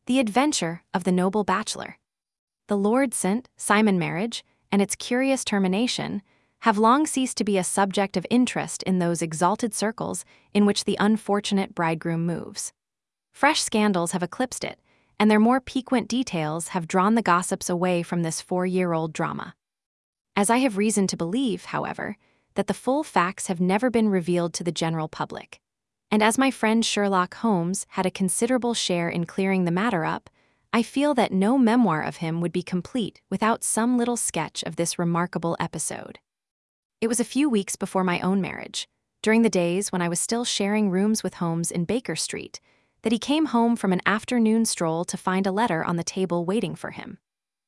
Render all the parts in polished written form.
The Adventure of the Noble Bachelor. The Lord St. Simon marriage, and its curious termination, have long ceased to be a subject of interest in those exalted circles in which the unfortunate bridegroom moves. Fresh scandals have eclipsed it, and their more piquant details have drawn the gossips away from this 4-year-old drama. As I have reason to believe, however, that the full facts have never been revealed to the general public, and as my friend Sherlock Holmes had a considerable share in clearing the matter up, I feel that no memoir of him would be complete without some little sketch of this remarkable episode. It was a few weeks before my own marriage, during the days when I was still sharing rooms with Holmes in Baker Street, that he came home from an afternoon stroll to find a letter on the table waiting for him.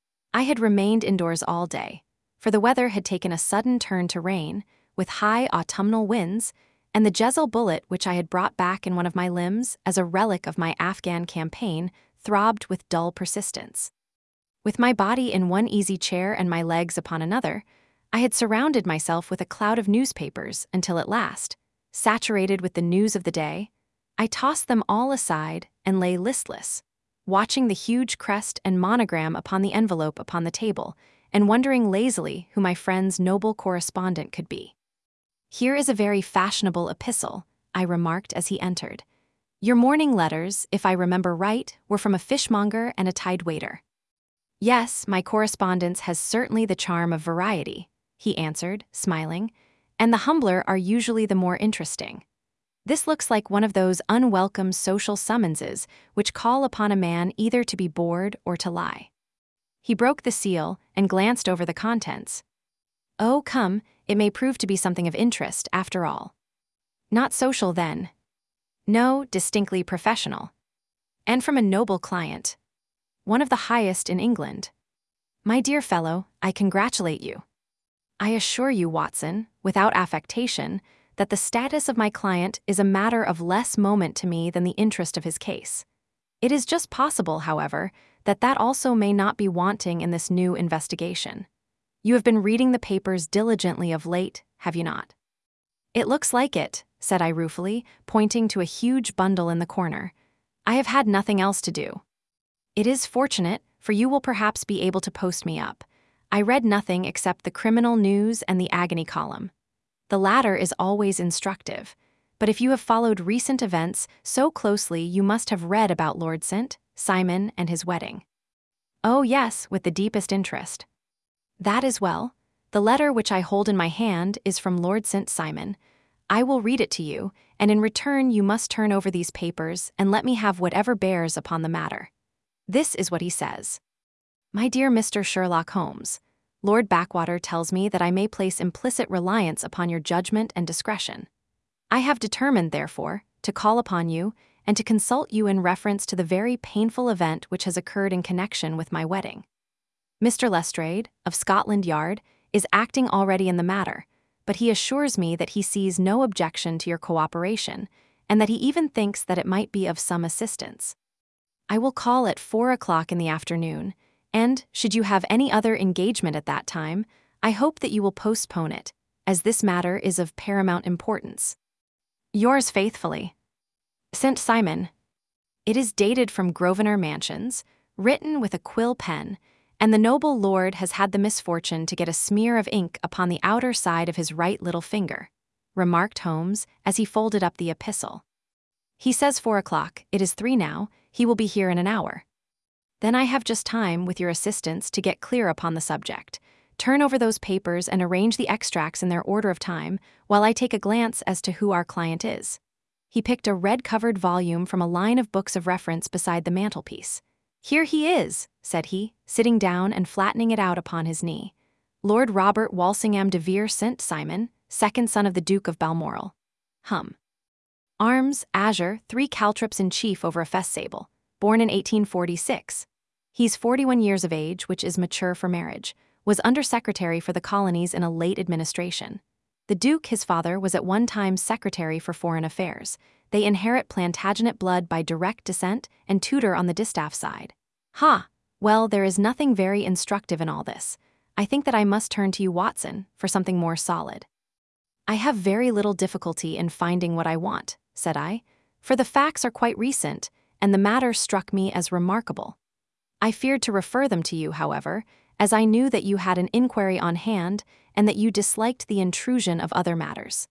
I had remained indoors all day, for the weather had taken a sudden turn to rain, with high autumnal winds, and the Jezal bullet which I had brought back in one of my limbs as a relic of my Afghan campaign throbbed with dull persistence. With my body in one easy chair and my legs upon another, I had surrounded myself with a cloud of newspapers until at last, saturated with the news of the day, I tossed them all aside and lay listless, watching the huge crest and monogram upon the envelope upon the table and wondering lazily who my friend's noble correspondent could be. "Here is a very fashionable epistle," I remarked as he entered. "Your morning letters, if I remember right, were from a fishmonger and a tide waiter." "Yes, my correspondence has certainly the charm of variety," he answered, smiling, "and the humbler are usually the more interesting. This looks like one of those unwelcome social summonses which call upon a man either to be bored or to lie." He broke the seal and glanced over the contents. "Oh, come, it may prove to be something of interest, after all." "Not social, then?" "No, distinctly professional. And from a noble client. One of the highest in England. My dear fellow, I congratulate you. I assure you, Watson, without affectation, that the status of my client is a matter of less moment to me than the interest of his case. It is just possible, however, that that also may not be wanting in this new investigation. You have been reading the papers diligently of late, have you not?" "It looks like it," said I ruefully, pointing to a huge bundle in the corner. "I have had nothing else to do." "It is fortunate, for you will perhaps be able to post me up. I read nothing except the criminal news and the agony column. The latter is always instructive, but if you have followed recent events so closely you must have read about Lord St. Simon and his wedding." "Oh yes, with the deepest interest." "That is well. The letter which I hold in my hand is from Lord St. Simon. I will read it to you, and in return you must turn over these papers and let me have whatever bears upon the matter. This is what he says. "My dear Mr. Sherlock Holmes, Lord Backwater tells me that I may place implicit reliance upon your judgment and discretion. I have determined, therefore, to call upon you and to consult you in reference to the very painful event which has occurred in connection with my wedding. Mr. Lestrade, of Scotland Yard, is acting already in the matter, but he assures me that he sees no objection to your cooperation, and that he even thinks that it might be of some assistance. I will call at 4 o'clock in the afternoon, and, should you have any other engagement at that time, I hope that you will postpone it, as this matter is of paramount importance. Yours faithfully, St. Simon. It is dated from Grosvenor Mansions, written with a quill pen, and the noble lord has had the misfortune to get a smear of ink upon the outer side of his right little finger," remarked Holmes as he folded up the epistle. "He says 4 o'clock, it is 3 now, he will be here in an hour. Then I have just time, with your assistance, to get clear upon the subject, turn over those papers and arrange the extracts in their order of time, while I take a glance as to who our client is." He picked a red-covered volume from a line of books of reference beside the mantelpiece. "Here he is," said he, sitting down and flattening it out upon his knee. "Lord Robert Walsingham de Vere St. Simon, second son of the Duke of Balmoral. Arms, azure, 3 caltrops in chief over a fess sable. Born in 1846. He's 41 years of age, which is mature for marriage. Was Under-Secretary for the Colonies in a late administration. The Duke, his father, was at one time Secretary for Foreign Affairs. They inherit Plantagenet blood by direct descent and Tudor on the distaff side. Ha! Well, there is nothing very instructive in all this. I think that I must turn to you, Watson, for something more solid." "I have very little difficulty in finding what I want," said I, "for the facts are quite recent, and the matter struck me as remarkable. I feared to refer them to you, however, as I knew that you had an inquiry on hand and that you disliked the intrusion of other matters.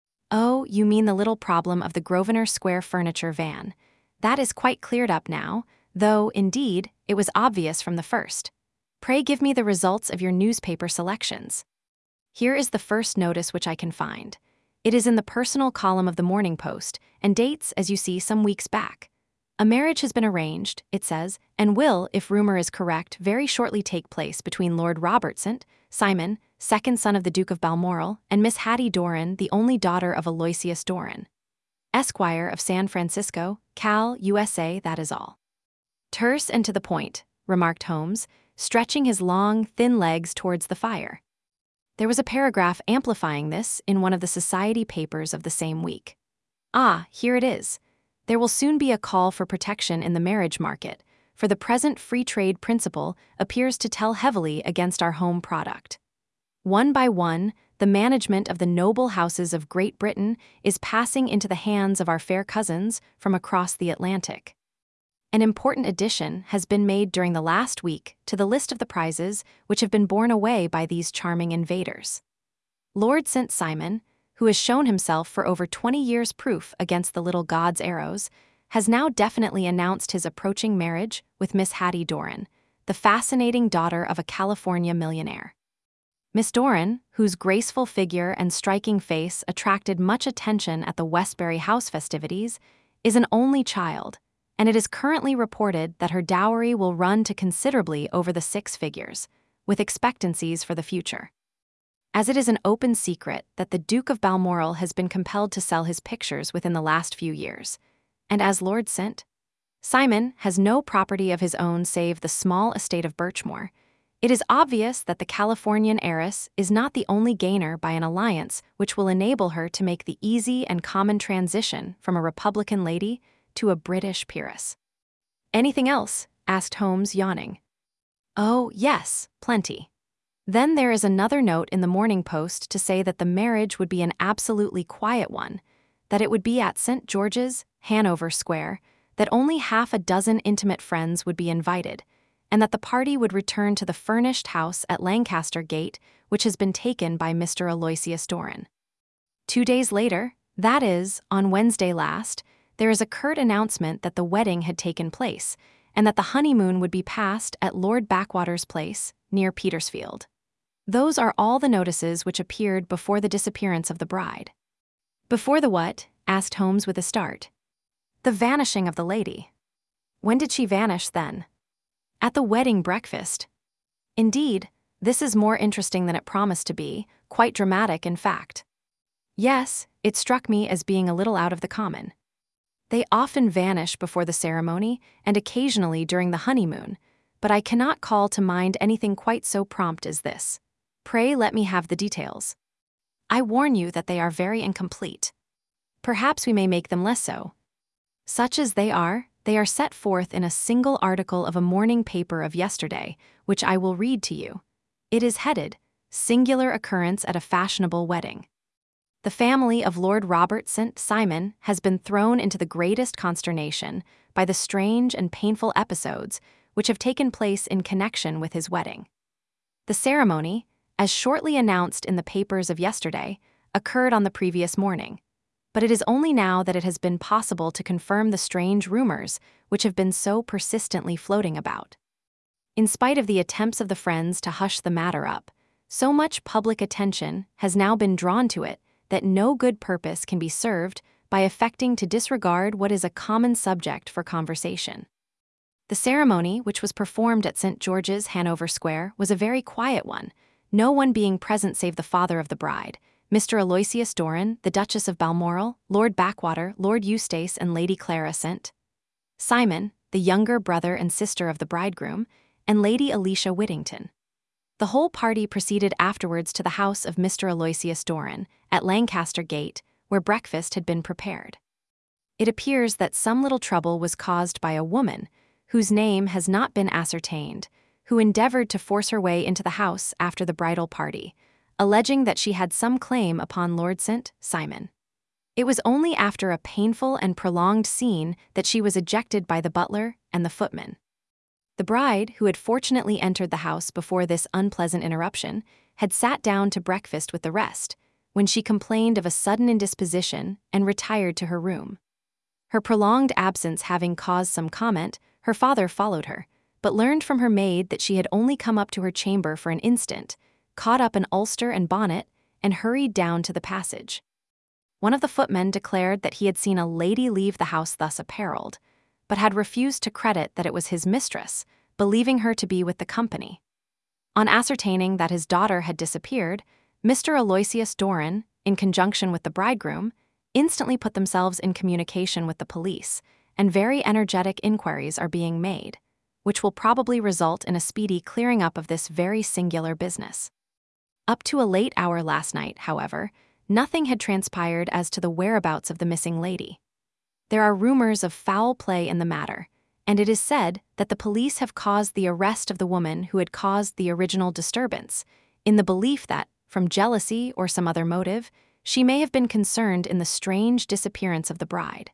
Oh, you mean the little problem of the Grosvenor Square furniture van. That is quite cleared up now, though, indeed, it was obvious from the first. Pray give me the results of your newspaper selections. Here is the first notice which I can find. It is in the personal column of the Morning Post, and dates, as you see, some weeks back. A marriage has been arranged, it says, and will, if rumor is correct, very shortly take place between Lord Robert St. Simon, second son of the Duke of Balmoral, and Miss Hattie Doran, the only daughter of Aloysius Doran, Esquire of San Francisco, Cal, USA, that is all. Terse and to the point, remarked Holmes, stretching his long, thin legs towards the fire. There was a paragraph amplifying this in one of the society papers of the same week. Ah, here it is. There will soon be a call for protection in the marriage market, for the present free trade principle appears to tell heavily against our home product. One by one, the management of the noble houses of Great Britain is passing into the hands of our fair cousins from across the Atlantic. An important addition has been made during the last week to the list of the prizes which have been borne away by these charming invaders. Lord St. Simon, who has shown himself for over 20 years proof against the little god's arrows, has now definitely announced his approaching marriage with Miss Hattie Doran, the fascinating daughter of a California millionaire. Miss Doran, whose graceful figure and striking face attracted much attention at the Westbury House festivities, is an only child, and it is currently reported that her dowry will run to considerably over the 6 figures, with expectancies for the future. As it is an open secret that the Duke of Balmoral has been compelled to sell his pictures within the last few years, and as Lord St. Simon has no property of his own save the small estate of Birchmoor, it is obvious that the Californian heiress is not the only gainer by an alliance which will enable her to make the easy and common transition from a Republican lady to a British peeress. Anything else? Asked Holmes, yawning. Oh, yes, plenty. Then there is another note in the Morning Post to say that the marriage would be an absolutely quiet one, that it would be at St. George's, Hanover Square, that only half a dozen intimate friends would be invited, and that the party would return to the furnished house at Lancaster Gate, which has been taken by Mr. Aloysius Doran. 2 days later, that is, on Wednesday last, there is a curt announcement that the wedding had taken place, and that the honeymoon would be passed at Lord Backwater's place, near Petersfield. Those are all the notices which appeared before the disappearance of the bride. Before the what? Asked Holmes with a start. The vanishing of the lady. When did she vanish, then? At the wedding breakfast. Indeed, this is more interesting than it promised to be, quite dramatic in fact. Yes, it struck me as being a little out of the common. They often vanish before the ceremony and occasionally during the honeymoon, but I cannot call to mind anything quite so prompt as this. Pray let me have the details. I warn you that they are very incomplete. Perhaps we may make them less so. Such as they are set forth in a single article of a morning paper of yesterday, which I will read to you. It is headed, Singular Occurrence at a Fashionable Wedding. The family of Lord Robert St. Simon has been thrown into the greatest consternation by the strange and painful episodes which have taken place in connection with his wedding. The ceremony, as shortly announced in the papers of yesterday, occurred on the previous morning, but it is only now that it has been possible to confirm the strange rumors which have been so persistently floating about. In spite of the attempts of the friends to hush the matter up, so much public attention has now been drawn to it that no good purpose can be served by affecting to disregard what is a common subject for conversation. The ceremony, which was performed at St. George's, Hanover Square, was a very quiet one, no one being present save the father of the bride, Mr. Aloysius Doran, the Duchess of Balmoral, Lord Backwater, Lord Eustace, and Lady Clara St. Simon, the younger brother and sister of the bridegroom, and Lady Alicia Whittington. The whole party proceeded afterwards to the house of Mr. Aloysius Doran, at Lancaster Gate, where breakfast had been prepared. It appears that some little trouble was caused by a woman, whose name has not been ascertained, who endeavored to force her way into the house after the bridal party, alleging that she had some claim upon Lord St. Simon. It was only after a painful and prolonged scene that she was ejected by the butler and the footman. The bride, who had fortunately entered the house before this unpleasant interruption, had sat down to breakfast with the rest, when she complained of a sudden indisposition and retired to her room. Her prolonged absence having caused some comment, her father followed her, but learned from her maid that she had only come up to her chamber for an instant, caught up an ulster and bonnet, and hurried down to the passage. One of the footmen declared that he had seen a lady leave the house thus apparelled, but had refused to credit that it was his mistress, believing her to be with the company. On ascertaining that his daughter had disappeared, Mr. Aloysius Doran, in conjunction with the bridegroom, instantly put themselves in communication with the police, and very energetic inquiries are being made, which will probably result in a speedy clearing up of this very singular business. Up to a late hour last night, however, nothing had transpired as to the whereabouts of the missing lady. There are rumors of foul play in the matter, and it is said that the police have caused the arrest of the woman who had caused the original disturbance, in the belief that, from jealousy or some other motive, she may have been concerned in the strange disappearance of the bride.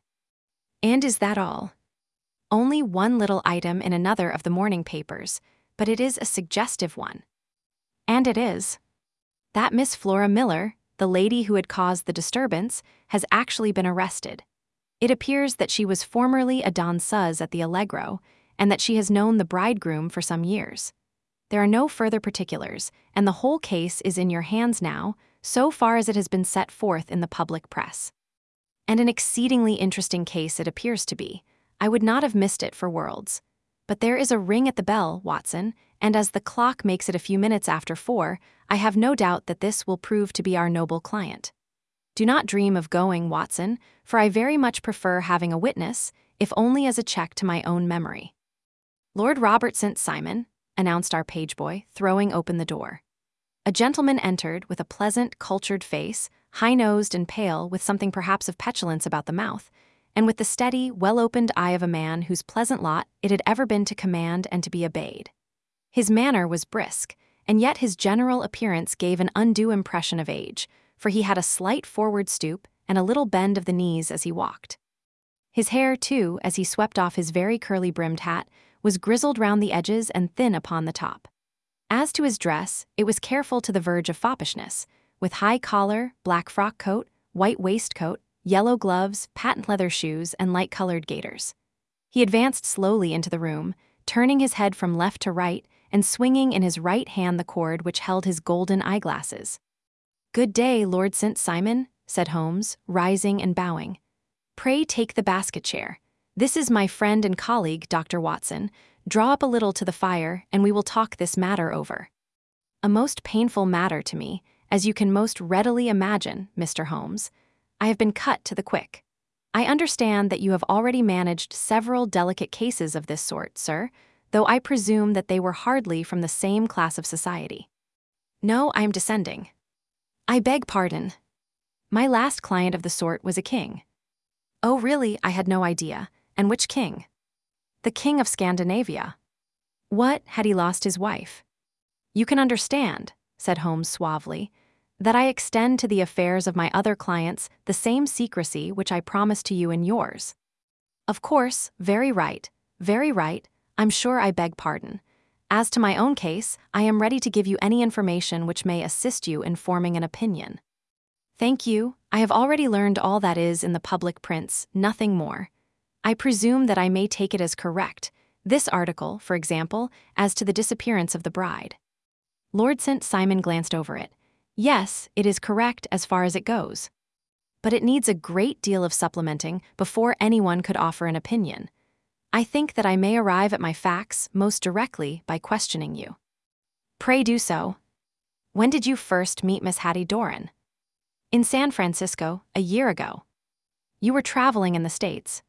And is that all? Only one little item in another of the morning papers, but it is a suggestive one. And it is that Miss Flora Miller, the lady who had caused the disturbance, has actually been arrested. It appears that she was formerly a danseuse at the Allegro, and that she has known the bridegroom for some years. There are no further particulars, and the whole case is in your hands now, so far as it has been set forth in the public press. And an exceedingly interesting case it appears to be. I would not have missed it for worlds. But there is a ring at the bell, Watson, and as the clock makes it a few minutes after 4, I have no doubt that this will prove to be our noble client. Do not dream of going, Watson, for I very much prefer having a witness, if only as a check to my own memory. Lord Robert St. Simon, announced our page-boy, throwing open the door. A gentleman entered with a pleasant, cultured face, high-nosed and pale, with something perhaps of petulance about the mouth, and with the steady, well-opened eye of a man whose pleasant lot it had ever been to command and to be obeyed. His manner was brisk, and yet his general appearance gave an undue impression of age, for he had a slight forward stoop and a little bend of the knees as he walked. His hair, too, as he swept off his very curly-brimmed hat, was grizzled round the edges and thin upon the top. As to his dress, it was careful to the verge of foppishness, with high collar, black frock coat, white waistcoat, yellow gloves, patent leather shoes, and light-colored gaiters. He advanced slowly into the room, turning his head from left to right and swinging in his right hand the cord which held his golden eyeglasses. "Good day, Lord St. Simon," said Holmes, rising and bowing. "Pray take the basket chair. This is my friend and colleague, Dr. Watson. Draw up a little to the fire, and we will talk this matter over." "A most painful matter to me, as you can most readily imagine, Mr. Holmes. I have been cut to the quick. I understand that you have already managed several delicate cases of this sort, sir, though I presume that they were hardly from the same class of society." "No, I am descending." "I beg pardon. My last client of the sort was a king." "Oh, really? I had no idea. And which king?" "The king of Scandinavia." "What, had he lost his wife?" "You can understand," said Holmes suavely, "that I extend to the affairs of my other clients the same secrecy which I promised to you in yours." "Of course, very right, very right. I'm sure I beg pardon. As to my own case, I am ready to give you any information which may assist you in forming an opinion." "Thank you. I have already learned all that is in the public prints, nothing more. I presume that I may take it as correct, this article, for example, as to the disappearance of the bride." Lord St. Simon glanced over it. "Yes, it is correct as far as it goes. But it needs a great deal of supplementing before anyone could offer an opinion. I think that I may arrive at my facts most directly by questioning you." "Pray do so." "When did you first meet Miss Hattie Doran?" "In San Francisco, a year ago." "You were traveling in the States?"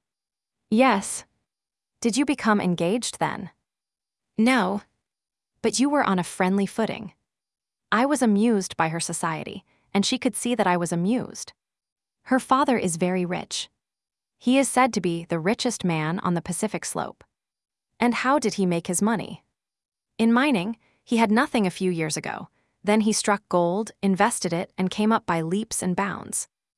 "Yes." "Did you become engaged then?" "No." "But you were on a friendly footing." "I was amused by her society, and she could see that I was amused." "Her father is very rich." "He is said to be the richest man on the Pacific slope." "And how did he make his money?" "In mining. He had nothing a few years ago. Then he struck gold, invested it, and came up by leaps and bounds."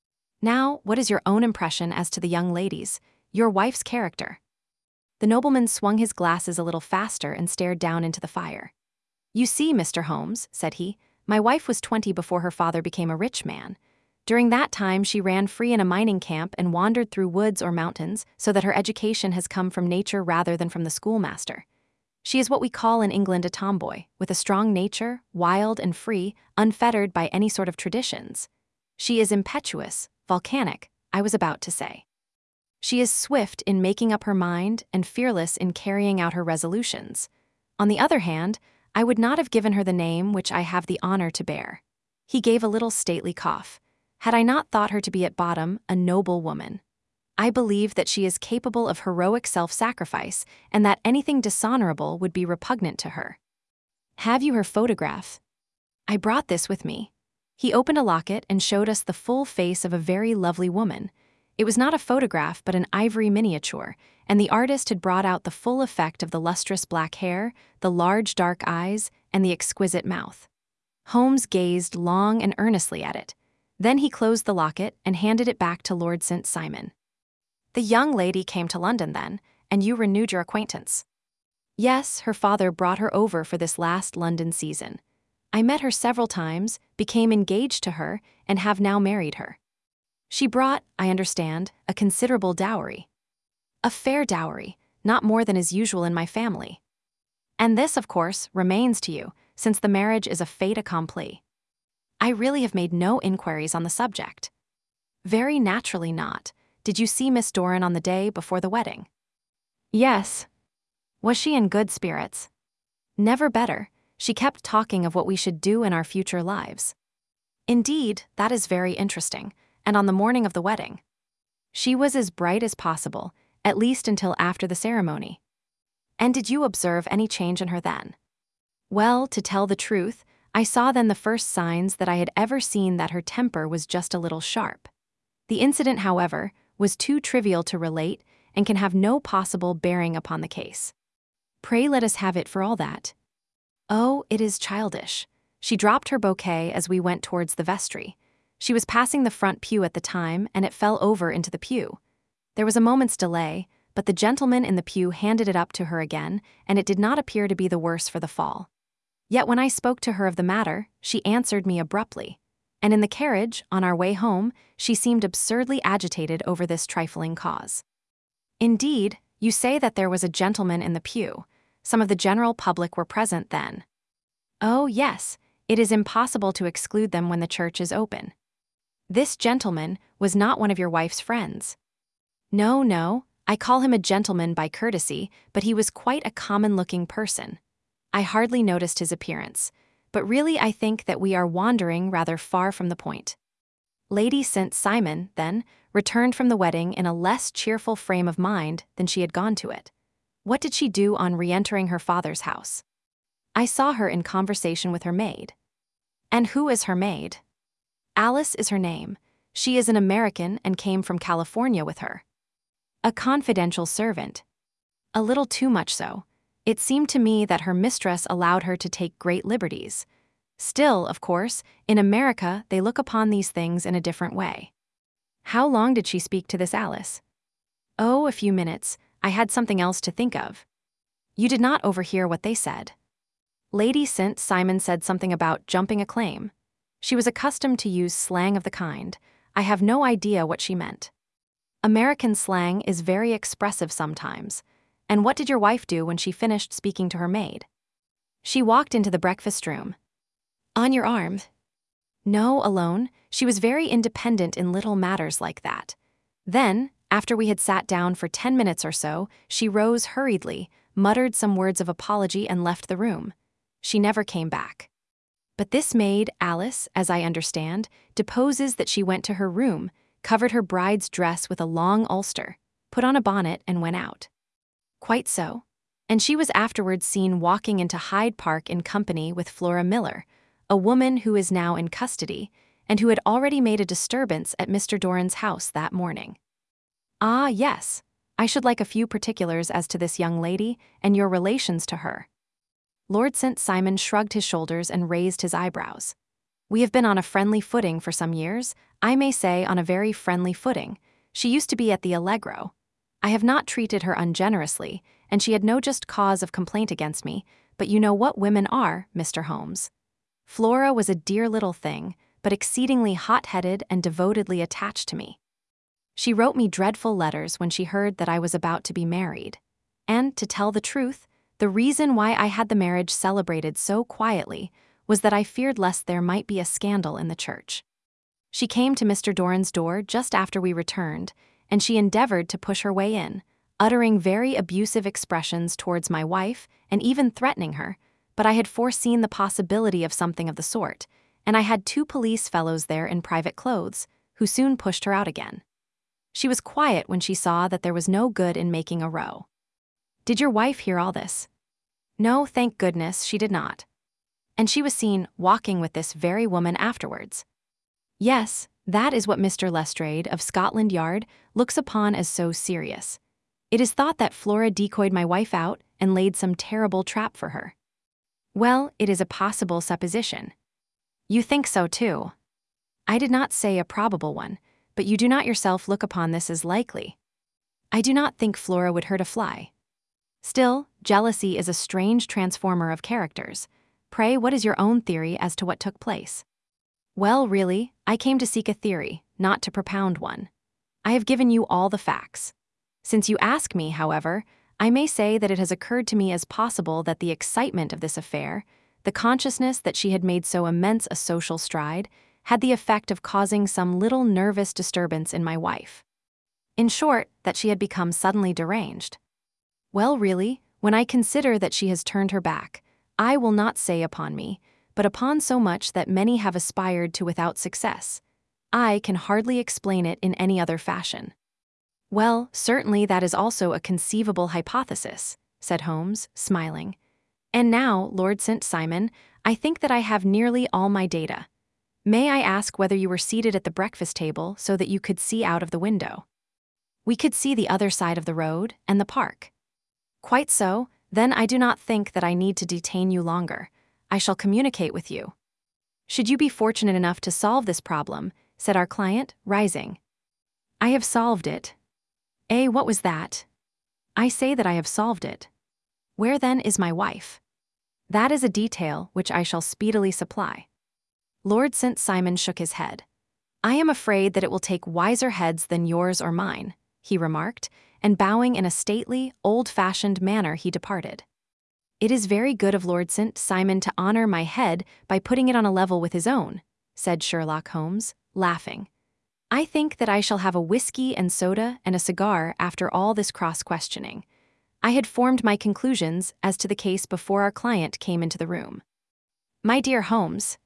Now, what is your own impression as to the young ladies, your wife's character?" The nobleman swung his glasses a little faster and stared down into the fire. "You see, Mr. Holmes," said he, "my wife was 20 before her father became a rich man. During that time, she ran free in a mining camp and wandered through woods or mountains, so that her education has come from nature rather than from the schoolmaster. She is what we call in England a tomboy, with a strong nature, wild and free, unfettered by any sort of traditions. She is impetuous, volcanic, I was about to say. She is swift in making up her mind and fearless in carrying out her resolutions. On the other hand, I would not have given her the name which I have the honor to bear." He gave a little stately cough. "Had I not thought her to be at bottom a noble woman. I believe that she is capable of heroic self-sacrifice and that anything dishonorable would be repugnant to her. Have you her photograph?" "I brought this with me." He opened a locket and showed us the full face of a very lovely woman. It was not a photograph but an ivory miniature, and the artist had brought out the full effect of the lustrous black hair, the large dark eyes, and the exquisite mouth. Holmes gazed long and earnestly at it. Then he closed the locket and handed it back to Lord St. Simon. "The young lady came to London then, and you renewed your acquaintance?" "Yes, her father brought her over for this last London season. I met her several times, became engaged to her, and have now married her. She brought, I understand, a considerable dowry." "A fair dowry, not more than is usual in my family." "And this, of course, remains to you, since the marriage is a fait accompli." "I really have made no inquiries on the subject." "Very naturally not. Did you see Miss Doran on the day before the wedding?" "Yes." "Was she in good spirits?" "Never better. She kept talking of what we should do in our future lives." "Indeed, that is very interesting. And on the morning of the wedding?" "She was as bright as possible, at least until after the ceremony." "And did you observe any change in her then?" "Well, to tell the truth, I saw then the first signs that I had ever seen that her temper was just a little sharp. The incident, however, was too trivial to relate and can have no possible bearing upon the case." "Pray let us have it for all that." "Oh, it is childish. She dropped her bouquet as we went towards the vestry. She was passing the front pew at the time, and it fell over into the pew. There was a moment's delay, but the gentleman in the pew handed it up to her again, and it did not appear to be the worse for the fall. Yet when I spoke to her of the matter, she answered me abruptly. And in the carriage, on our way home, she seemed absurdly agitated over this trifling cause." "Indeed, you say that there was a gentleman in the pew. Some of the general public were present then?" "Oh, yes. It is impossible to exclude them when the church is open." "This gentleman was not one of your wife's friends?" "No, no. I call him a gentleman by courtesy, but he was quite a common-looking person. I hardly noticed his appearance, but really I think that we are wandering rather far from the point." Lady St. Simon, then, returned from the wedding in a less cheerful frame of mind than she had gone to it. What did she do on re-entering her father's house? "I saw her in conversation with her maid." "And who is her maid?" "Alice is her name. She is an American and came from California with her." "A confidential servant." "A little too much so. It seemed to me that her mistress allowed her to take great liberties. Still, of course, in America they look upon these things in a different way." "How long did she speak to this Alice?" "Oh, a few minutes. I had something else to think of." "You did not overhear what they said?" "Lady St. Simon said something about jumping a claim. She was accustomed to use slang of the kind. I have no idea what she meant." "American slang is very expressive sometimes. And what did your wife do when she finished speaking to her maid?" "She walked into the breakfast room." "On your arm?" "No, alone. She was very independent in little matters like that. Then, after we had sat down for 10 minutes or so, she rose hurriedly, muttered some words of apology and left the room. She never came back. But this maid, Alice, as I understand, deposes that she went to her room, covered her bride's dress with a long ulster, put on a bonnet and went out." "Quite so. And she was afterwards seen walking into Hyde Park in company with Flora Miller, a woman who is now in custody, and who had already made a disturbance at Mr. Doran's house that morning." "Ah, yes. I should like a few particulars as to this young lady and your relations to her." Lord St. Simon shrugged his shoulders and raised his eyebrows. We have been on a friendly footing for some years, I may say on a very friendly footing. She used to be at the Allegro. I have not treated her ungenerously, and she had no just cause of complaint against me, but you know what women are, Mr. Holmes. Flora was a dear little thing, but exceedingly hot-headed and devotedly attached to me. She wrote me dreadful letters when she heard that I was about to be married. And, to tell the truth, the reason why I had the marriage celebrated so quietly was that I feared lest there might be a scandal in the church. She came to Mr. Doran's door just after we returned, and she endeavored to push her way in, uttering very abusive expressions towards my wife and even threatening her, but I had foreseen the possibility of something of the sort, and I had 2 police fellows there in private clothes, who soon pushed her out again. She was quiet when she saw that there was no good in making a row. Did your wife hear all this? No, thank goodness, she did not. And she was seen walking with this very woman afterwards. Yes, that is what Mr. Lestrade of Scotland Yard looks upon as so serious. It is thought that Flora decoyed my wife out and laid some terrible trap for her. Well, it is a possible supposition. You think so too. I did not say a probable one, but you do not yourself look upon this as likely. I do not think Flora would hurt a fly. Still, jealousy is a strange transformer of characters. Pray, what is your own theory as to what took place? Well, really, I came to seek a theory, not to propound one. I have given you all the facts. Since you ask me, however, I may say that it has occurred to me as possible that the excitement of this affair, the consciousness that she had made so immense a social stride, had the effect of causing some little nervous disturbance in my wife. In short, that she had become suddenly deranged. Well, really, when I consider that she has turned her back, I will not say upon me, but upon so much that many have aspired to without success, I can hardly explain it in any other fashion. Well, certainly that is also a conceivable hypothesis, said Holmes, smiling. And now, Lord St. Simon, I think that I have nearly all my data. May I ask whether you were seated at the breakfast table so that you could see out of the window? We could see the other side of the road and the park. Quite so, then I do not think that I need to detain you longer. I shall communicate with you. Should you be fortunate enough to solve this problem, said our client, rising. I have solved it. Eh, what was that? I say that I have solved it. Where then is my wife? That is a detail which I shall speedily supply. Lord St. Simon shook his head. I am afraid that it will take wiser heads than yours or mine, he remarked, and bowing in a stately, old-fashioned manner he departed. It is very good of Lord St. Simon to honor my head by putting it on a level with his own, said Sherlock Holmes, laughing. I think that I shall have a whiskey and soda and a cigar after all this cross-questioning. I had formed my conclusions as to the case before our client came into the room. My dear Holmes,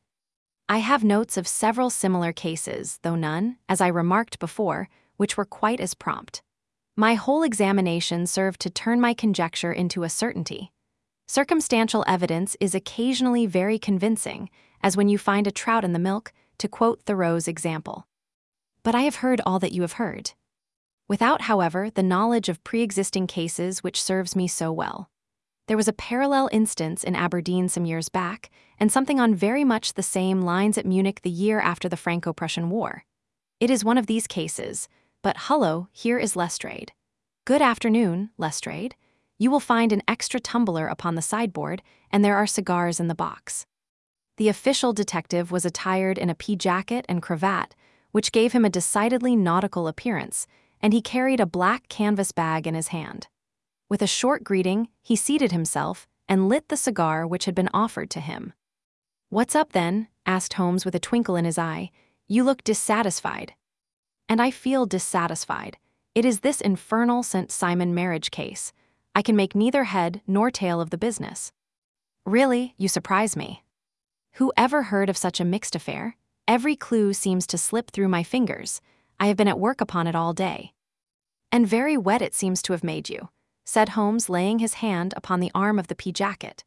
I have notes of several similar cases, though none, as I remarked before, which were quite as prompt. My whole examination served to turn my conjecture into a certainty. Circumstantial evidence is occasionally very convincing, as when you find a trout in the milk, to quote Thoreau's example. But I have heard all that you have heard. Without, however, the knowledge of pre-existing cases which serves me so well. There was a parallel instance in Aberdeen some years back, and something on very much the same lines at Munich the year after the Franco-Prussian War. It is one of these cases, but hullo, here is Lestrade. Good afternoon, Lestrade. You will find an extra tumbler upon the sideboard, and there are cigars in the box. The official detective was attired in a pea jacket and cravat, which gave him a decidedly nautical appearance, and he carried a black canvas bag in his hand. With a short greeting, he seated himself and lit the cigar which had been offered to him. What's up, then? Asked Holmes with a twinkle in his eye. You look dissatisfied. And I feel dissatisfied. It is this infernal St. Simon marriage case. I can make neither head nor tail of the business. Really, you surprise me. Who ever heard of such a mixed affair? Every clue seems to slip through my fingers. I have been at work upon it all day. And very wet it seems to have made you, said Holmes, laying his hand upon the arm of the pea jacket.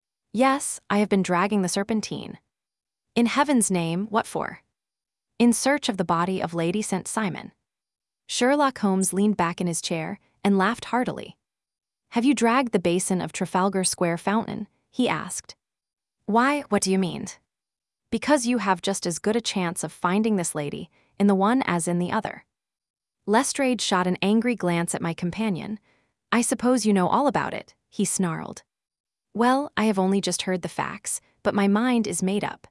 Yes, I have been dragging the Serpentine. In heaven's name, what for? In search of the body of Lady St. Simon. Sherlock Holmes leaned back in his chair and laughed heartily. Have you dragged the basin of Trafalgar Square fountain? He asked. Why, what do you mean? Because you have just as good a chance of finding this lady in the one as in the other. Lestrade shot an angry glance at my companion. I suppose you know all about it, he snarled. Well, I have only just heard the facts, but my mind is made up.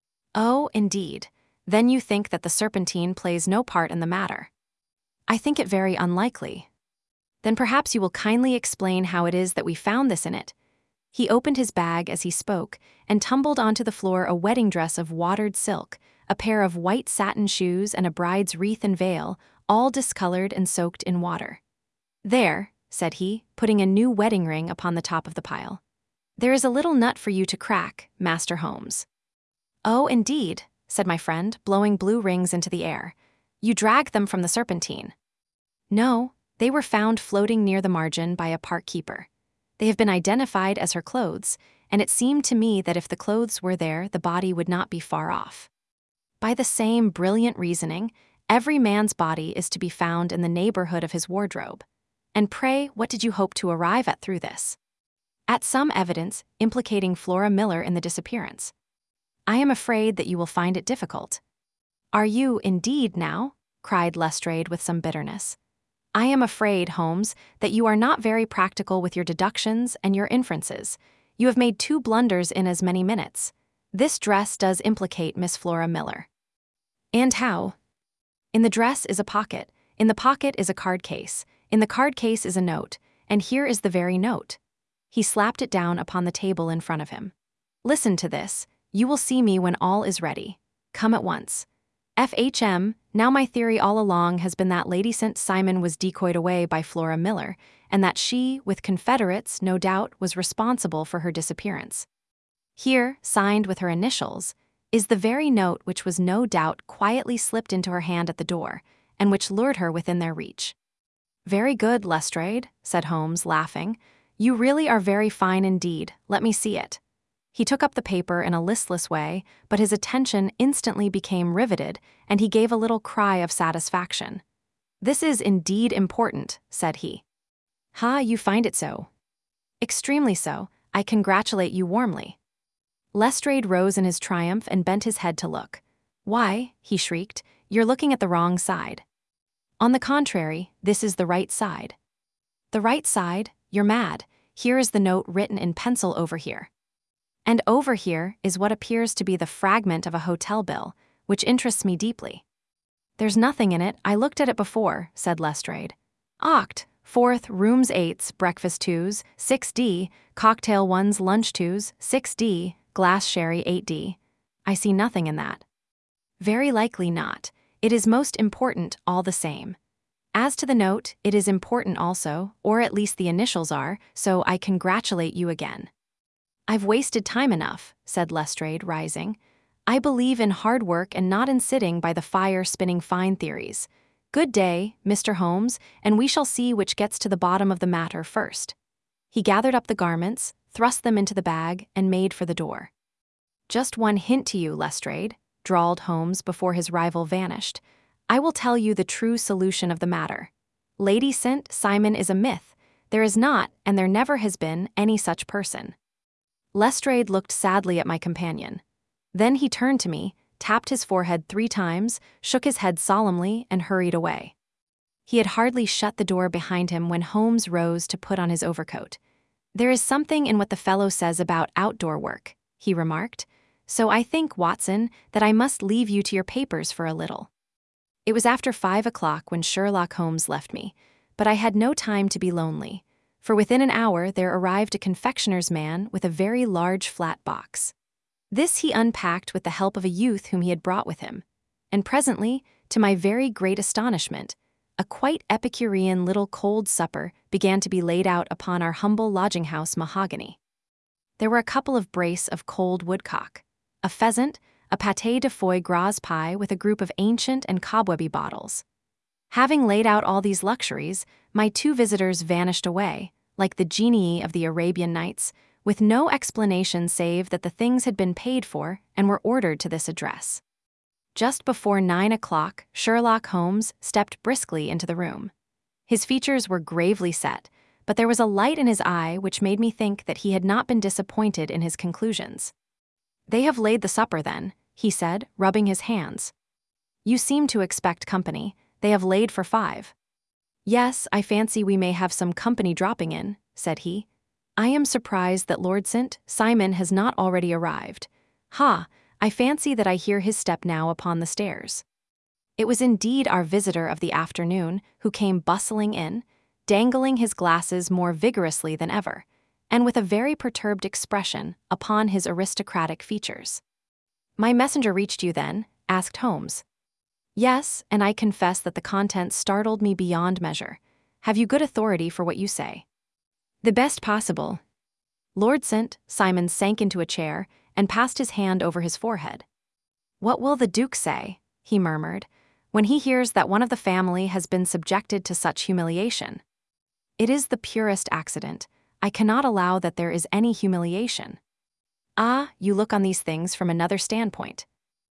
Oh, indeed. Then you think that the Serpentine plays no part in the matter. I think it very unlikely. Then perhaps you will kindly explain how it is that we found this in it. He opened his bag as he spoke and tumbled onto the floor a wedding dress of watered silk, a pair of white satin shoes, and a bride's wreath and veil, all discolored and soaked in water. There, said he, putting a new wedding ring upon the top of the pile. There is a little nut for you to crack, Master Holmes. Oh, indeed, said my friend, blowing blue rings into the air. You dragged them from the Serpentine. No, they were found floating near the margin by a park keeper. They have been identified as her clothes, and it seemed to me that if the clothes were there, the body would not be far off. By the same brilliant reasoning, every man's body is to be found in the neighborhood of his wardrobe. And pray, what did you hope to arrive at through this? At some evidence implicating Flora Miller in the disappearance. I am afraid that you will find it difficult. Are you, indeed, now? Cried Lestrade with some bitterness. I am afraid, Holmes, that you are not very practical with your deductions and your inferences. You have made 2 blunders in as many minutes. This dress does implicate Miss Flora Miller. And how? In the dress is a pocket. In the pocket is a card case. In the card case is a note. And here is the very note. He slapped it down upon the table in front of him. Listen to this. You will see me when all is ready. Come at once. FHM, now my theory all along has been that Lady St. Simon was decoyed away by Flora Miller, and that she, with confederates, no doubt, was responsible for her disappearance. Here, signed with her initials, is the very note which was no doubt quietly slipped into her hand at the door, and which lured her within their reach. Very good, Lestrade, said Holmes, laughing. You really are very fine indeed. Let me see it. He took up the paper in a listless way, but his attention instantly became riveted, and he gave a little cry of satisfaction. This is indeed important, said he. Ha, you find it so? Extremely so. I congratulate you warmly. Lestrade rose in his triumph and bent his head to look. Why, he shrieked, you're looking at the wrong side. On the contrary, this is the right side. The right side? You're mad. Here is the note written in pencil over here. And over here is what appears to be the fragment of a hotel bill, which interests me deeply. There's nothing in it. I looked at it before, said Lestrade. Oct, 4th, rooms 8s, breakfast 2s, 6D, cocktail 1s, lunch 2s, 6D, glass sherry 8D. I see nothing in that. Very likely not. It is most important all the same. As to the note, it is important also, or at least the initials are, so I congratulate you again. I've wasted time enough, said Lestrade, rising. I believe in hard work and not in sitting by the fire spinning fine theories. Good day, Mr. Holmes, and we shall see which gets to the bottom of the matter first. He gathered up the garments, thrust them into the bag, and made for the door. Just one hint to you, Lestrade, drawled Holmes before his rival vanished. I will tell you the true solution of the matter. Lady St. Simon is a myth. There is not, and there never has been, any such person. Lestrade looked sadly at my companion. Then he turned to me, tapped his forehead 3 times, shook his head solemnly, and hurried away. He had hardly shut the door behind him when Holmes rose to put on his overcoat. There is something in what the fellow says about outdoor work, he remarked. So I think, Watson, that I must leave you to your papers for a little. It was after 5 o'clock when Sherlock Holmes left me, but I had no time to be lonely, for within an hour there arrived a confectioner's man with a very large flat box. This he unpacked with the help of a youth whom he had brought with him, and presently, to my very great astonishment, a quite Epicurean little cold supper began to be laid out upon our humble lodging-house mahogany. There were a couple of brace of cold woodcock, a pheasant, a pâté de foie gras pie with a group of ancient and cobwebby bottles. Having laid out all these luxuries, my 2 visitors vanished away, like the genii of the Arabian Nights, with no explanation save that the things had been paid for and were ordered to this address. Just before 9 o'clock, Sherlock Holmes stepped briskly into the room. His features were gravely set, but there was a light in his eye which made me think that he had not been disappointed in his conclusions. They have laid the supper, then, he said, rubbing his hands. You seem to expect company. They have laid for 5. Yes, I fancy we may have some company dropping in, said he. I am surprised that Lord St. Simon has not already arrived. Ha, I fancy that I hear his step now upon the stairs. It was indeed our visitor of the afternoon who came bustling in, dangling his glasses more vigorously than ever, and with a very perturbed expression upon his aristocratic features. My messenger reached you then? Asked Holmes. Yes, and I confess that the contents startled me beyond measure. Have you good authority for what you say? The best possible. Lord St. Simon sank into a chair and passed his hand over his forehead. What will the Duke say, he murmured, when he hears that one of the family has been subjected to such humiliation? It is the purest accident. I cannot allow that there is any humiliation. Ah, you look on these things from another standpoint.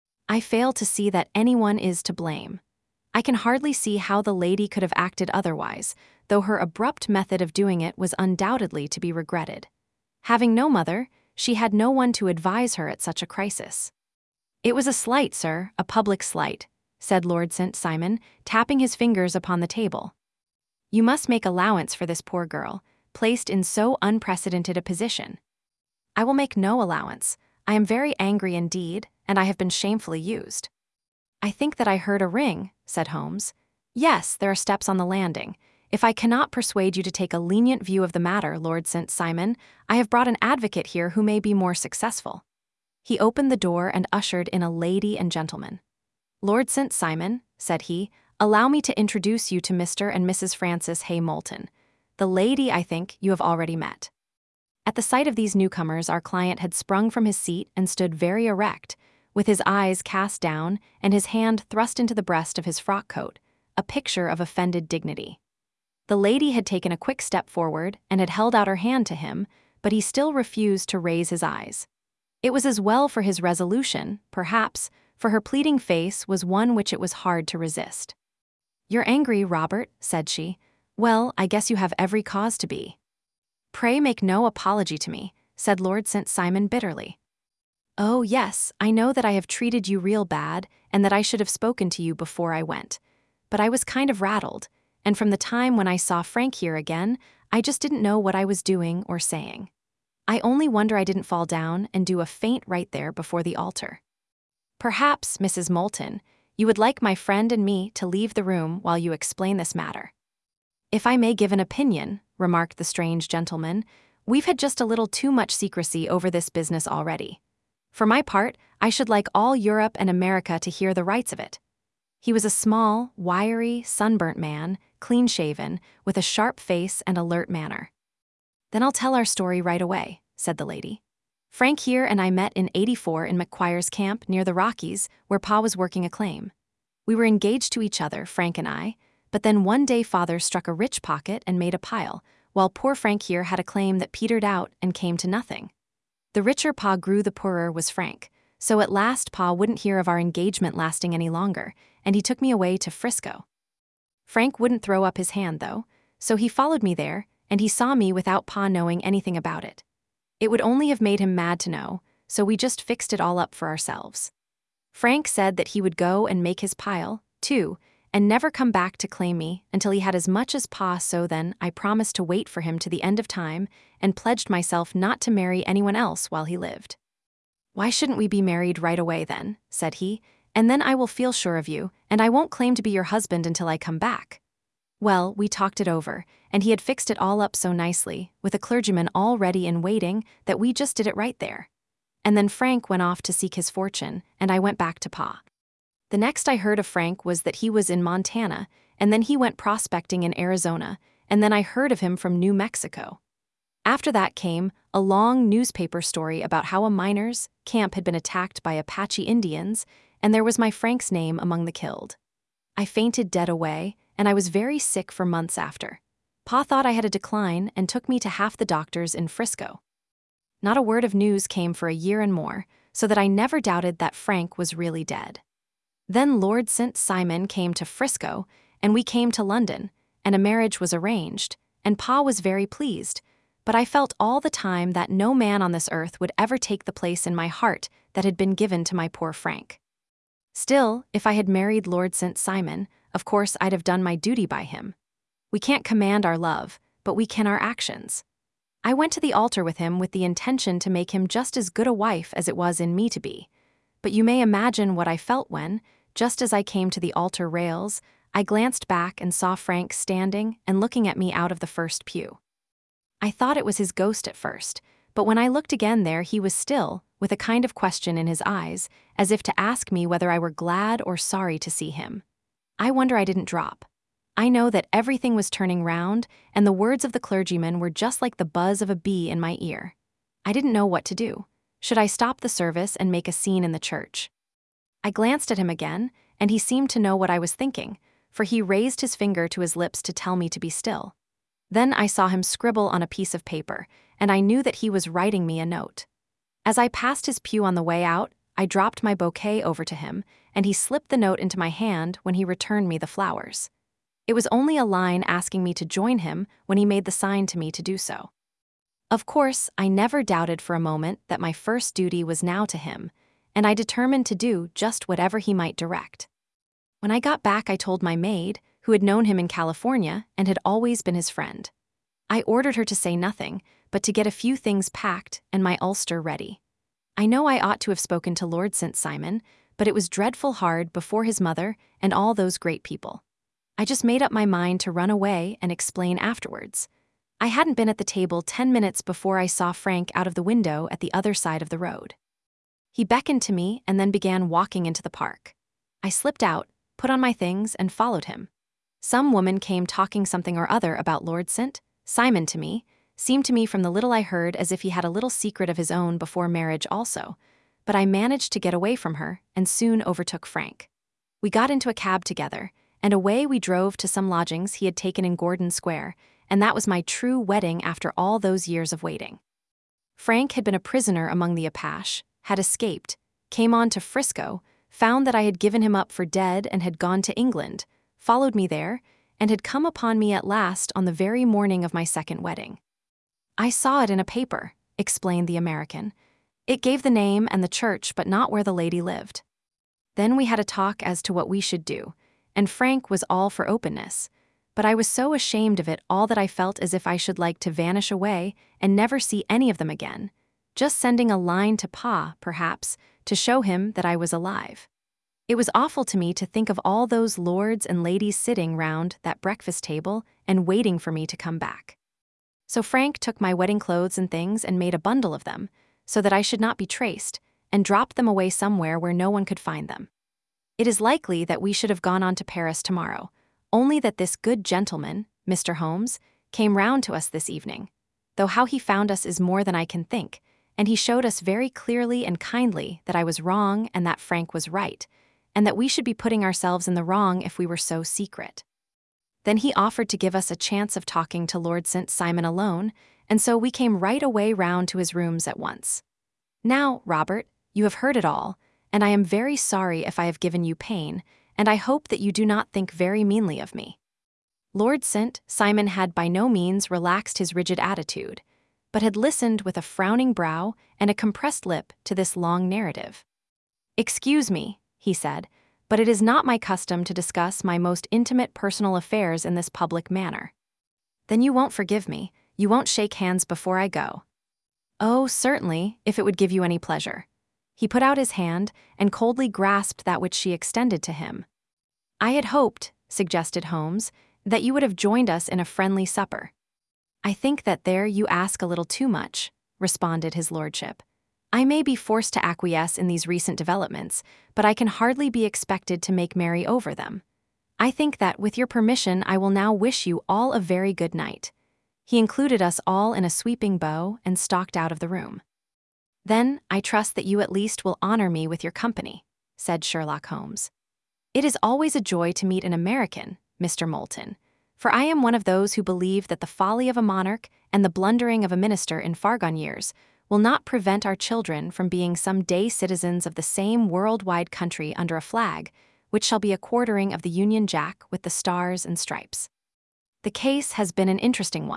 I fail to see that anyone is to blame. I can hardly see how the lady could have acted otherwise, though her abrupt method of doing it was undoubtedly to be regretted. Having no mother, she had no one to advise her at such a crisis. It was a slight, sir, a public slight, said Lord St. Simon, tapping his fingers upon the table. You must make allowance for this poor girl, placed in so unprecedented a position. I will make no allowance. I am very angry indeed, and I have been shamefully used. I think that I heard a ring, said Holmes. Yes, there are steps on the landing. If I cannot persuade you to take a lenient view of the matter, Lord St. Simon, I have brought an advocate here who may be more successful. He opened the door and ushered in a lady and gentleman. Lord St. Simon, said he, allow me to introduce you to Mr. and Mrs. Francis Hay Moulton. The lady, I think, you have already met. At the sight of these newcomers, our client had sprung from his seat and stood very erect, with his eyes cast down and his hand thrust into the breast of his frock coat, a picture of offended dignity. The lady had taken a quick step forward and had held out her hand to him, but he still refused to raise his eyes. It was as well for his resolution, perhaps, for her pleading face was one which it was hard to resist. You're angry, Robert, said she. Well, I guess you have every cause to be. Pray make no apology to me, said Lord St. Simon bitterly. Oh, yes, I know that I have treated you real bad and that I should have spoken to you before I went. But I was kind of rattled, and from the time when I saw Frank here again, I just didn't know what I was doing or saying. I only wonder I didn't fall down and do a faint right there before the altar. Perhaps, Mrs. Moulton, you would like my friend and me to leave the room while you explain this matter. If I may give an opinion, remarked the strange gentleman, we've had just a little too much secrecy over this business already. For my part, I should like all Europe and America to hear the rights of it. He was a small, wiry, sunburnt man, clean-shaven, with a sharp face and alert manner. Then I'll tell our story right away, said the lady. Frank here and I met in '84 in McQuire's camp near the Rockies, where Pa was working a claim. We were engaged to each other, Frank and I, but then one day Father struck a rich pocket and made a pile, while poor Frank here had a claim that petered out and came to nothing. The richer Pa grew, the poorer was Frank, so at last Pa wouldn't hear of our engagement lasting any longer, and he took me away to Frisco. Frank wouldn't throw up his hand, though, so he followed me there, and he saw me without Pa knowing anything about it. It would only have made him mad to know, so we just fixed it all up for ourselves. Frank said that he would go and make his pile, too, and never come back to claim me until he had as much as Pa, so then I promised to wait for him to the end of time and pledged myself not to marry anyone else while he lived. Why shouldn't we be married right away then, said he, and then I will feel sure of you, and I won't claim to be your husband until I come back. Well, we talked it over, and he had fixed it all up so nicely, with a clergyman all ready and waiting, that we just did it right there. And then Frank went off to seek his fortune, and I went back to Pa. The next I heard of Frank was that he was in Montana, and then he went prospecting in Arizona, and then I heard of him from New Mexico. After that came a long newspaper story about how a miners' camp had been attacked by Apache Indians, and there was my Frank's name among the killed. I fainted dead away, and I was very sick for months after. Pa thought I had a decline and took me to half the doctors in Frisco. Not a word of news came for a year and more, so that I never doubted that Frank was really dead. Then Lord St. Simon came to Frisco, and we came to London, and a marriage was arranged, and Pa was very pleased, but I felt all the time that no man on this earth would ever take the place in my heart that had been given to my poor Frank. Still, if I had married Lord St. Simon, of course I'd have done my duty by him. We can't command our love, but we can our actions. I went to the altar with him with the intention to make him just as good a wife as it was in me to be. But you may imagine what I felt when, just as I came to the altar rails, I glanced back and saw Frank standing and looking at me out of the first pew. I thought it was his ghost at first, but when I looked again there he was still, with a kind of question in his eyes, as if to ask me whether I were glad or sorry to see him. I wonder I didn't drop. I know that everything was turning round, and the words of the clergyman were just like the buzz of a bee in my ear. I didn't know what to do. Should I stop the service and make a scene in the church? I glanced at him again, and he seemed to know what I was thinking, for he raised his finger to his lips to tell me to be still. Then I saw him scribble on a piece of paper, and I knew that he was writing me a note. As I passed his pew on the way out, I dropped my bouquet over to him, and he slipped the note into my hand when he returned me the flowers. It was only a line asking me to join him when he made the sign to me to do so. Of course, I never doubted for a moment that my first duty was now to him, and I determined to do just whatever he might direct. When I got back, I told my maid, who had known him in California and had always been his friend. I ordered her to say nothing, but to get a few things packed and my ulster ready. I know I ought to have spoken to Lord St. Simon, but it was dreadful hard before his mother and all those great people. I just made up my mind to run away and explain afterwards. I hadn't been at the table 10 minutes before I saw Frank out of the window at the other side of the road. He beckoned to me and then began walking into the park. I slipped out, put on my things, and followed him. Some woman came talking something or other about Lord St. Simon to me, seemed to me from the little I heard as if he had a little secret of his own before marriage also, but I managed to get away from her and soon overtook Frank. We got into a cab together, and away we drove to some lodgings he had taken in Gordon Square, and that was my true wedding after all those years of waiting. Frank had been a prisoner among the Apache, had escaped, came on to Frisco, found that I had given him up for dead and had gone to England, followed me there, and had come upon me at last on the very morning of my second wedding. I saw it in a paper, explained the American. It gave the name and the church, but not where the lady lived. Then we had a talk as to what we should do, and Frank was all for openness, but I was so ashamed of it all that I felt as if I should like to vanish away and never see any of them again, just sending a line to Pa, perhaps, to show him that I was alive. It was awful to me to think of all those lords and ladies sitting round that breakfast table and waiting for me to come back. So Frank took my wedding clothes and things and made a bundle of them, so that I should not be traced, and dropped them away somewhere where no one could find them. It is likely that we should have gone on to Paris tomorrow, only that this good gentleman, Mr. Holmes, came round to us this evening, though how he found us is more than I can think, and he showed us very clearly and kindly that I was wrong and that Frank was right, and that we should be putting ourselves in the wrong if we were so secret. Then he offered to give us a chance of talking to Lord St. Simon alone, and so we came right away round to his rooms at once. Now, Robert, you have heard it all, and I am very sorry if I have given you pain, and I hope that you do not think very meanly of me. Lord St. Simon had by no means relaxed his rigid attitude, but had listened with a frowning brow and a compressed lip to this long narrative. "Excuse me," he said, "but it is not my custom to discuss my most intimate personal affairs in this public manner." "Then you won't forgive me, you won't shake hands before I go." "Oh, certainly, if it would give you any pleasure." He put out his hand and coldly grasped that which she extended to him. "I had hoped," suggested Holmes, "that you would have joined us in a friendly supper." "I think that there you ask a little too much," responded his lordship. "I may be forced to acquiesce in these recent developments, but I can hardly be expected to make merry over them. I think that, with your permission, I will now wish you all a very good night." He included us all in a sweeping bow and stalked out of the room. "Then, I trust that you at least will honor me with your company," said Sherlock Holmes. "It is always a joy to meet an American, Mr. Moulton, for I am one of those who believe that the folly of a monarch and the blundering of a minister in far-gone years will not prevent our children from being some day citizens of the same world-wide country under a flag, which shall be a quartering of the Union Jack with the stars and stripes. The case has been an interesting one,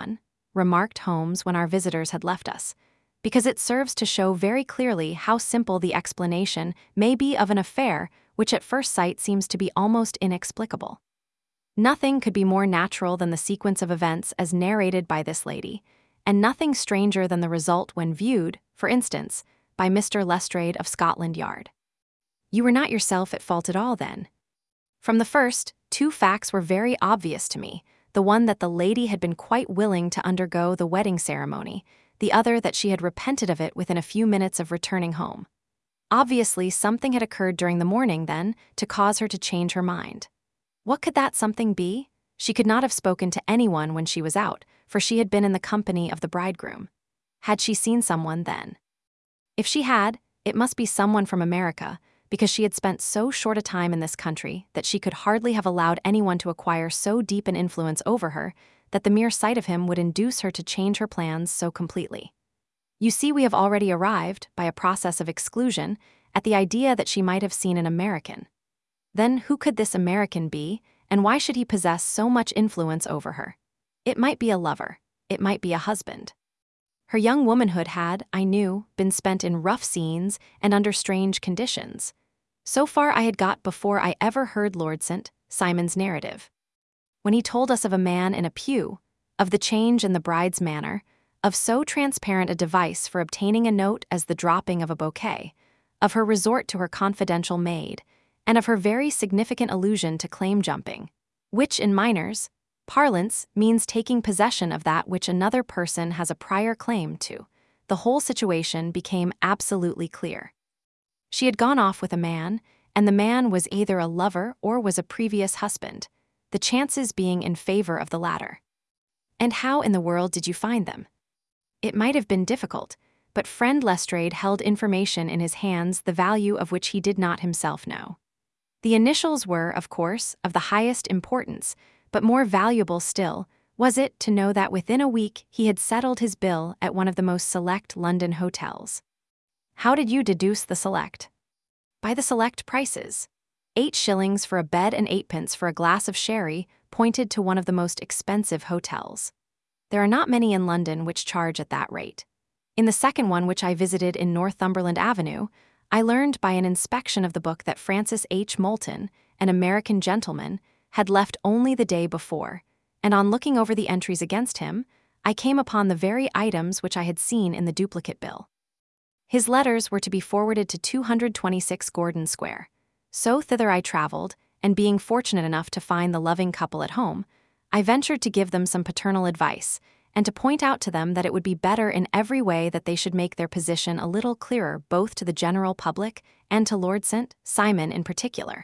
remarked Holmes when our visitors had left us, because it serves to show very clearly how simple the explanation may be of an affair which at first sight seems to be almost inexplicable. Nothing could be more natural than the sequence of events as narrated by this lady, and nothing stranger than the result when viewed, for instance, by Mr. Lestrade of Scotland Yard. You were not yourself at fault at all, then? From the first, two facts were very obvious to me, the one that the lady had been quite willing to undergo the wedding ceremony, the other that she had repented of it within a few minutes of returning home. Obviously, something had occurred during the morning, then, to cause her to change her mind. What could that something be? She could not have spoken to anyone when she was out, for she had been in the company of the bridegroom. Had she seen someone then? If she had, it must be someone from America, because she had spent so short a time in this country that she could hardly have allowed anyone to acquire so deep an influence over her that the mere sight of him would induce her to change her plans so completely. You see, we have already arrived, by a process of exclusion, at the idea that she might have seen an American. Then who could this American be, and why should he possess so much influence over her? It might be a lover. It might be a husband. Her young womanhood had, I knew, been spent in rough scenes and under strange conditions. So far I had got before I ever heard Lord St. Simon's narrative. When he told us of a man in a pew, of the change in the bride's manner, of so transparent a device for obtaining a note as the dropping of a bouquet, of her resort to her confidential maid, and of her very significant allusion to claim jumping, which in miners' parlance means taking possession of that which another person has a prior claim to, the whole situation became absolutely clear. She had gone off with a man, and the man was either a lover or was a previous husband, the chances being in favor of the latter. And how in the world did you find them? It might have been difficult, but friend Lestrade held information in his hands the value of which he did not himself know. The initials were, of course, of the highest importance, but more valuable still was it to know that within a week he had settled his bill at one of the most select London hotels. How did you deduce the select? By the select prices. 8 shillings for a bed and 8 pence for a glass of sherry pointed to one of the most expensive hotels. There are not many in London which charge at that rate. In the second one, which I visited in Northumberland Avenue, I learned by an inspection of the book that Francis H. Moulton, an American gentleman, had left only the day before, and on looking over the entries against him, I came upon the very items which I had seen in the duplicate bill. His letters were to be forwarded to 226 Gordon Square. So thither I traveled, and being fortunate enough to find the loving couple at home, I ventured to give them some paternal advice, and to point out to them that it would be better in every way that they should make their position a little clearer both to the general public and to Lord St. Simon in particular.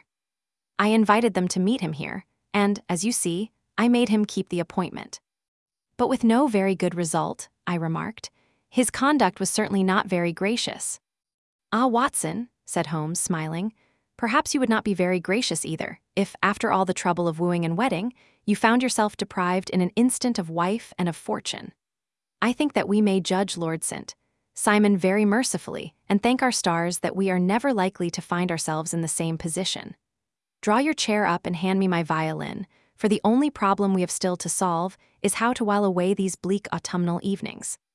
I invited them to meet him here, and, as you see, I made him keep the appointment. But with no very good result, I remarked. His conduct was certainly not very gracious. Ah, Watson, said Holmes, smiling, perhaps you would not be very gracious either, if, after all the trouble of wooing and wedding, you found yourself deprived in an instant of wife and of fortune. I think that we may judge Lord St. Simon very mercifully, and thank our stars that we are never likely to find ourselves in the same position. Draw your chair up and hand me my violin, for the only problem we have still to solve is how to while away these bleak autumnal evenings.